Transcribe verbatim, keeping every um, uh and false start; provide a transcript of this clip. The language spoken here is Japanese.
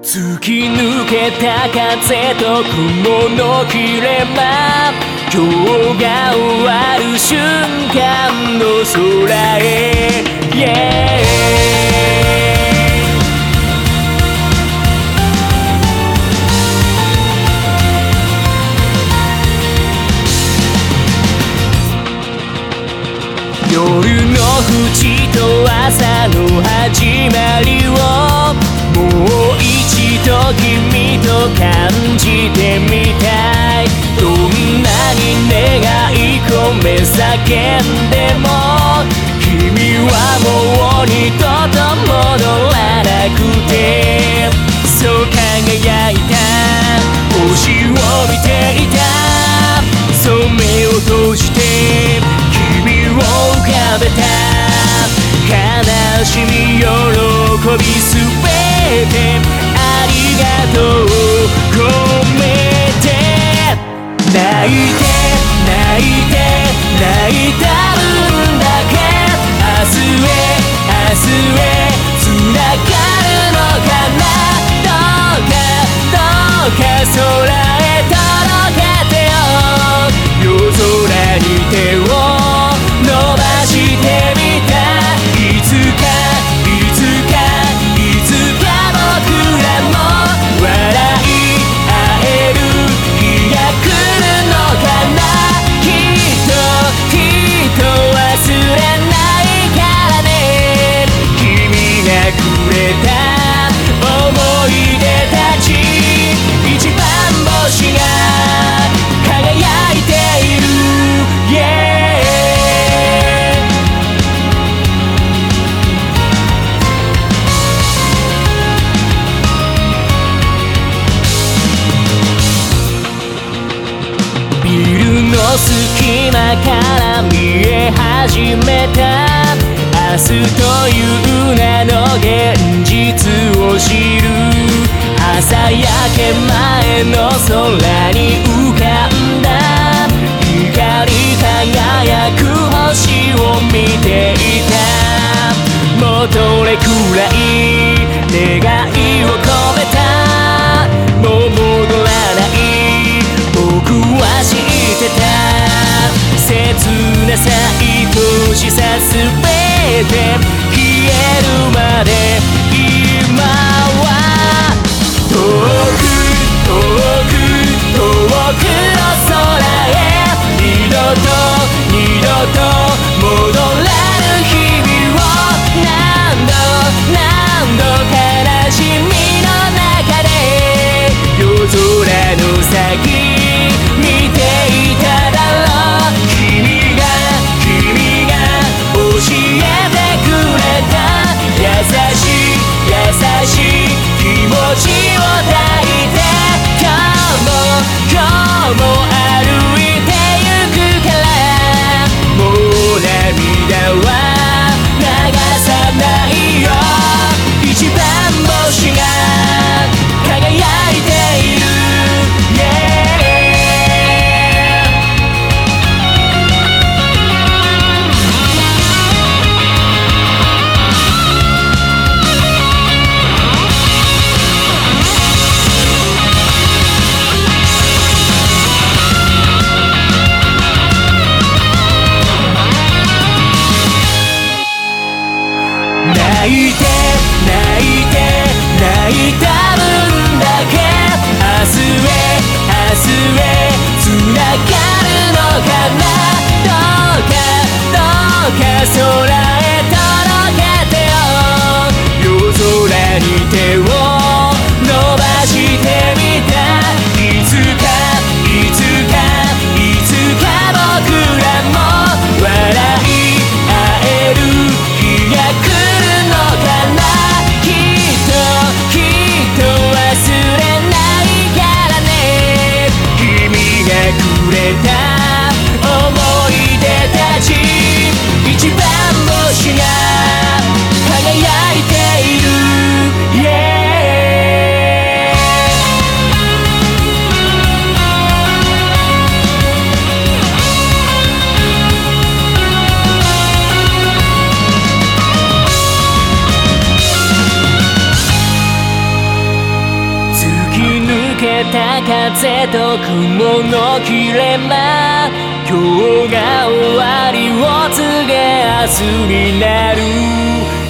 突き抜けた風と雲の切れ間、今日が終わる瞬間の空へ、yeah、夜の淵と朝の始まりをもう一度君と感じてみたい。どんなに願い込め叫んでも君はもう二度と戻らなくて、そう輝いた星を見ていた。そう目を閉じて君を浮かべた。悲しみ喜びすべてありがとう込めて、泣いて泣いて泣いた分だけ明日へ明日へつながるのかな。どうかどうか空へ届けてよ。夜空に手を伸ばしてみた。いつかいつかいつか僕らも笑い合える日が来るのかな。きっときっと忘れないからね。君がくれた思い出たち、一番星が輝いている、yeah。隙間から見え始めた明日という名の現実を知る。朝焼け前の空に浮かんだ光り輝く星を見ていた。戻れくらい願いを込めた。もう戻らない僕は知ってた。切なさ愛しさすべて消えるまで今は遠く遠く遠くの空へ二度と二度と戻らぬ日々を何度何度悲しみの中で夜空の先見ていただろう。君が君が教えてくれた優しい優しい気持ちを抱いて、今日も今日も歩いてゆくから、もう涙は流さないよ。一番星が輝いている、yeah。泣いて泣いて泣いた分だけ明日へ明日へつながるのかな。どうかどうか空へ届けてよ。夜空に手を伸ばしてみた。いつかいつかいつか僕らも笑い合える日が来るのかな。きっときっと忘れないからね。君がくれた思い出たち、一番星た風と雲の切れ間、今日が終わりを告げ明日になる。